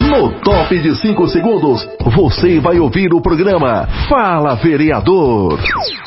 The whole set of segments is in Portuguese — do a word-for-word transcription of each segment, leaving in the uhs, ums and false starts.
No top de cinco segundos, você vai ouvir o programa Fala Vereador.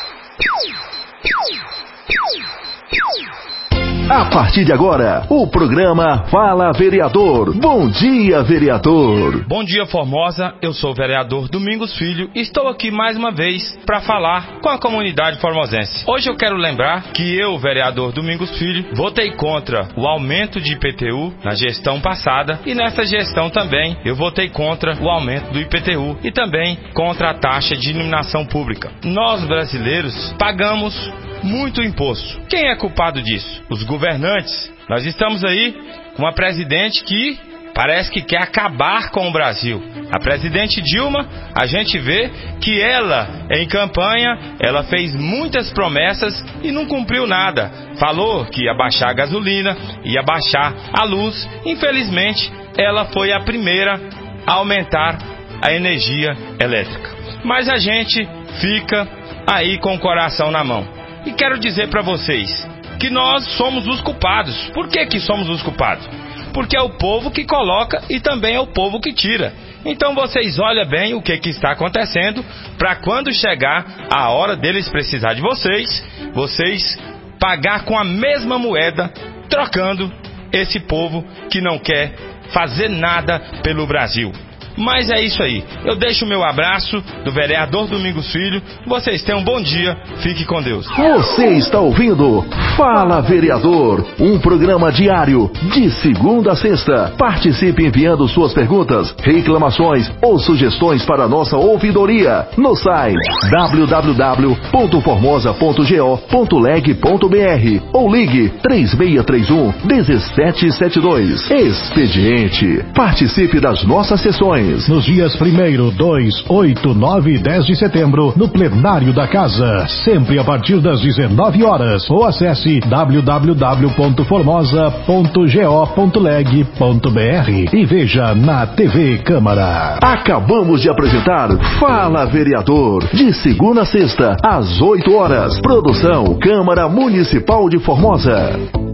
A partir de agora, o programa Fala Vereador. Bom dia, vereador. Bom dia, Formosa. Eu sou o vereador Domingos Filho e estou aqui mais uma vez para falar com a comunidade formosense. Hoje eu quero lembrar que eu, vereador Domingos Filho, votei contra o aumento de I P T U na gestão passada e nessa gestão também eu votei contra o aumento do I P T U e também contra a taxa de iluminação pública. Nós, brasileiros, pagamos muito imposto. Quem é culpado disso? Os governantes. Nós estamos aí com uma presidente que parece que quer acabar com o Brasil. A presidente Dilma, a gente vê que ela, em campanha, ela fez muitas promessas e não cumpriu nada. Falou que ia baixar a gasolina, ia baixar a luz. Infelizmente, ela foi a primeira a aumentar a energia elétrica. Mas a gente fica aí com o coração na mão. E quero dizer para vocês que nós somos os culpados. Por que que somos os culpados? Porque é o povo que coloca e também é o povo que tira. Então vocês olhem bem o que que está acontecendo para quando chegar a hora deles precisar de vocês, vocês pagar com a mesma moeda, trocando esse povo que não quer fazer nada pelo Brasil. Mas é isso aí. Eu deixo o meu abraço do vereador Domingos Filho. Vocês tenham um bom dia. Fique com Deus. Você está ouvindo Fala Vereador, um programa diário de segunda a sexta. Participe enviando suas perguntas, reclamações ou sugestões para a nossa ouvidoria no site w w w ponto formosa ponto go ponto leg ponto b r ou ligue três seis três um, um sete sete dois. Expediente. Participe das nossas sessões nos dias primeiro, dois, oito, nove e dez de setembro, no plenário da Casa, sempre a partir das dezenove horas, ou acesse w w w ponto formosa ponto go ponto leg ponto b r e veja na T V Câmara. Acabamos de apresentar Fala Vereador, de segunda a sexta, às oito horas. Produção Câmara Municipal de Formosa.